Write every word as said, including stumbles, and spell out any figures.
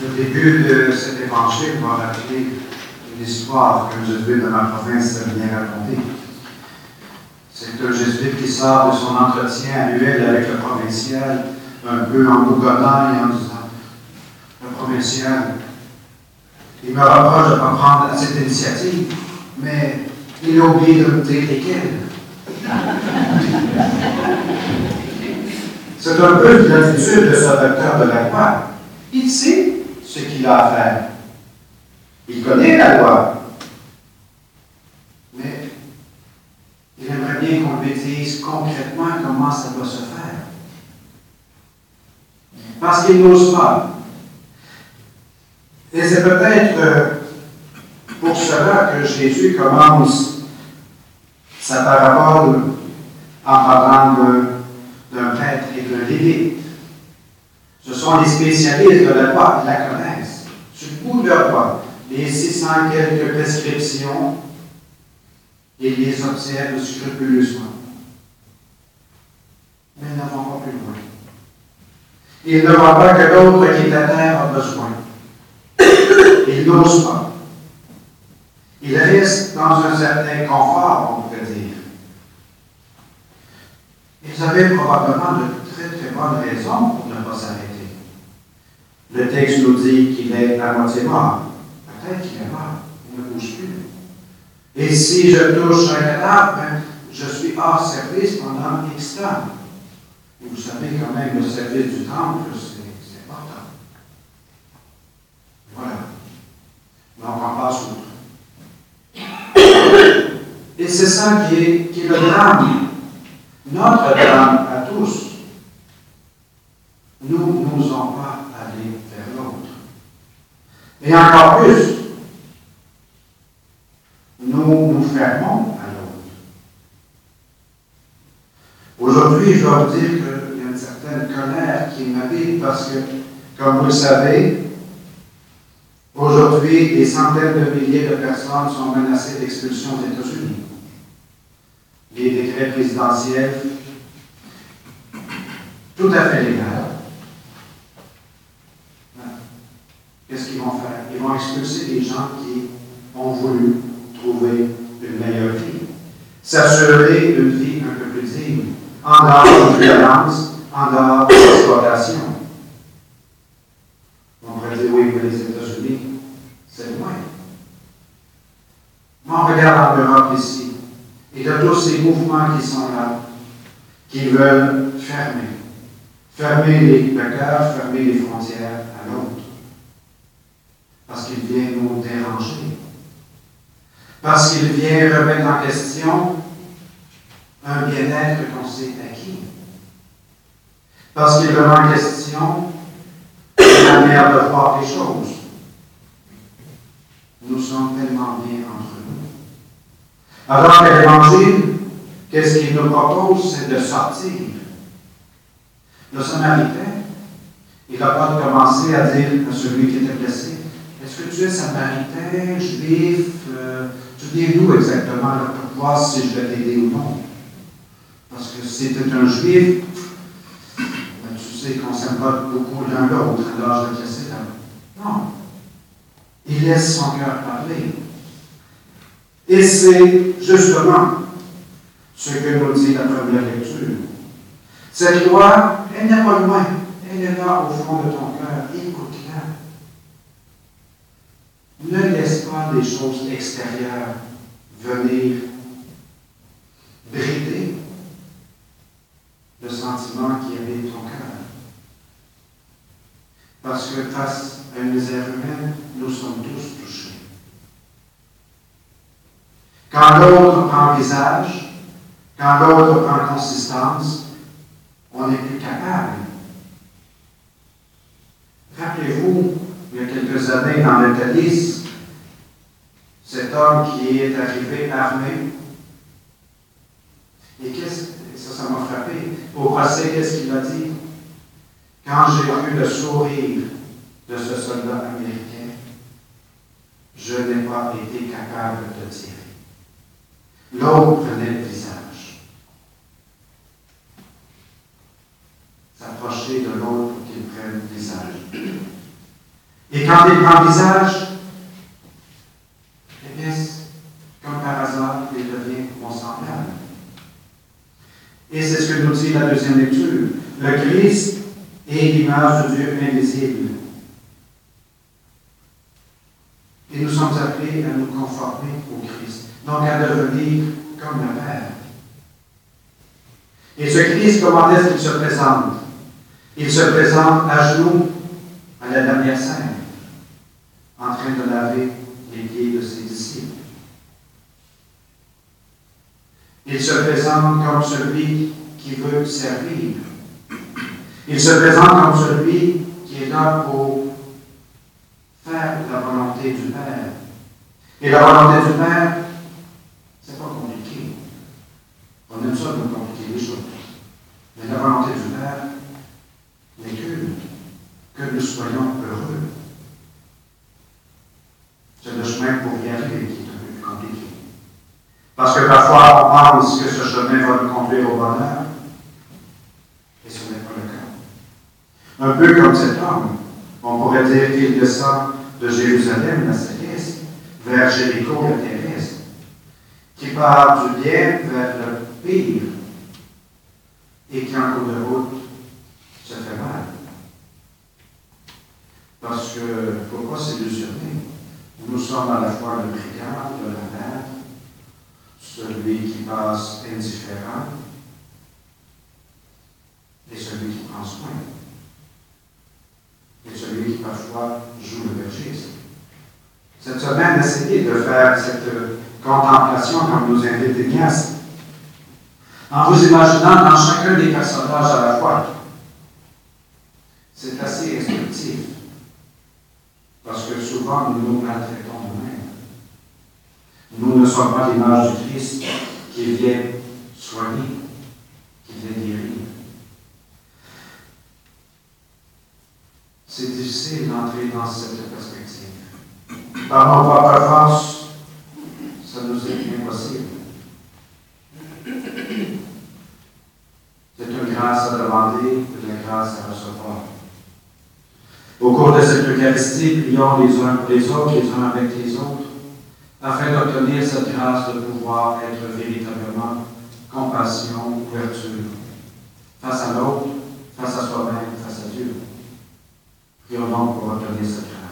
Le début de cet évangile va rappeler une histoire qu'un jésuite de ma province vient raconter. C'est un jésuite qui sort de son entretien annuel avec le provincial, un peu en bougonnant et en disant « Le provincial, il me reproche de ne pas prendre cette initiative, mais il a oublié de me dire lesquelles. » C'est un peu l'attitude de ce docteur de la loi. Il sait ce qu'il a à faire. Il connaît la loi. Mais il aimerait bien qu'on lui dise concrètement comment ça doit se faire. Parce qu'il n'ose pas. Et c'est peut-être pour cela que Jésus commence sa parabole en parlant d'un prêtre et d'un lévite. Ce sont les spécialistes de la loi qui la connaissent. Sur le bout de leur loi, les six cents quelques prescriptions, ils les observent scrupuleusement. Mais ils ne vont pas plus loin. Ils ne voient pas que l'autre qui est à terre a besoin. Ils n'osent pas. Ils restent dans un certain confort, on pourrait dire. Ils avaient probablement de très très bonnes raisons pour ne pas s'arrêter. Le texte nous dit qu'il est à moitié mort. Peut-être qu'il est mort, il ne bouge plus. Et si je touche un cadavre, ben, je suis hors service pendant X temps. Et vous savez quand même, le service du temple, c'est important. Voilà. Donc on passe outre. Et c'est ça qui est, qui est le drame. Notre drame à tous. Nous n'osons pas aller vers l'autre. Et encore plus, nous nous fermons à l'autre. Aujourd'hui, je dois vous dire qu'il y a une certaine colère qui m'habite parce que, comme vous le savez, aujourd'hui, des centaines de milliers de personnes sont menacées d'expulsion aux États-Unis. Les décrets présidentiels, tout à fait légaux. Qu'est-ce qu'ils vont faire? Ils vont expulser les gens qui ont voulu trouver une meilleure vie, s'assurer d'une vie un peu plus digne, en dehors de violence, en dehors de l'exploitation. On pourrait dire oui, mais les États-Unis, c'est loin. Mais on regarde en Europe ici, et il y a tous ces mouvements qui sont là, qui veulent fermer. Fermer les, le cœur, fermer les frontières à l'autre. Parce qu'il vient nous déranger. Parce qu'il vient remettre en question un bien-être qu'on s'est acquis. Parce qu'il remet en question la manière de voir les choses. Nous sommes tellement bien entre nous. Alors que l'Évangile, qu'est-ce qu'il nous propose? C'est de sortir. Le Samaritain, il n'a pas commencé à dire à celui qui était blessé, est-ce que tu es Samaritain, juif, euh, tu viens d'où exactement là, pour voir si je vais t'aider ou non? Parce que si tu es un juif, ben, tu sais qu'on ne s'aime pas beaucoup l'un l'autre, alors je vais te laisser là. Non. Il laisse son cœur parler. Et c'est justement ce que nous dit la première lecture. Cette loi, elle n'est pas loin. Elle est là au fond de ton cœur. Écoute-la. Ne laisse pas les choses extérieures venir brider le sentiment qui habite ton cœur. Parce que face à une misère humaine, nous sommes tous touchés. Quand l'autre prend visage, quand l'autre prend consistance, on n'est plus capable. Rappelez-vous, il y a quelques années dans le Thalys, cet homme qui est arrivé armé, et qu'est-ce, ça, ça m'a frappé. Au procès, qu'est-ce qu'il a dit? Quand j'ai vu le sourire de ce soldat américain, je n'ai pas été capable de tirer. L'autre prenait le visage. S'approcher de l'autre pour qu'il prenne le visage. Et quand il prend visage, eh bien, comme par hasard, il devient mon semblable. Et c'est ce que nous dit la deuxième lecture. Le Christ est l'image de Dieu invisible. Et nous sommes appelés à nous conformer au Christ, donc à devenir comme le Père. Et ce Christ, comment est-ce qu'il se présente? Il se présente à genoux à la dernière scène, en train de laver les pieds de ses disciples. Il se présente comme celui qui veut servir. Il se présente comme celui qui est là pour faire la volonté du Père. Et la volonté du Père, c'est pas compliqué. On aime ça de compliquer les choses. Mais la volonté du Père n'est qu'une, que nous soyons heureux. C'est le chemin pour y arriver qui est un peu plus compliqué. Parce que parfois, on pense que ce chemin va nous conduire au bonheur, et ce n'est pas le cas. Un peu comme cet homme, on pourrait dire qu'il descend de Jérusalem, la céleste, vers Jéricho, la terrestre, qui part du bien vers le pire, et qui en cours de route se fait mal. Parce que, il ne faut pas s'illusionner. Nous sommes à la fois le brigand de la mer, celui qui passe indifférent, et celui qui prend soin. Et celui qui parfois joue le berger. Cette semaine, essayez de faire cette contemplation comme nous invite Ignace, en vous imaginant dans chacun des personnages à la fois. C'est assez instructif, parce que souvent nous nous maltraitons nous-mêmes. Nous ne sommes pas l'image du Christ qui vient soigner, qui vient guérir. C'est difficile d'entrer dans cette perspective. Par nos propres forces, ça nous est impossible. C'est une grâce à demander et la grâce à recevoir. Au cours de cette Eucharistie, prions les uns pour les autres, les uns avec les autres, afin d'obtenir cette grâce de pouvoir être véritablement compassion, ouverture, face à l'autre, face à soi-même, face à Dieu. Prions donc pour obtenir cette grâce.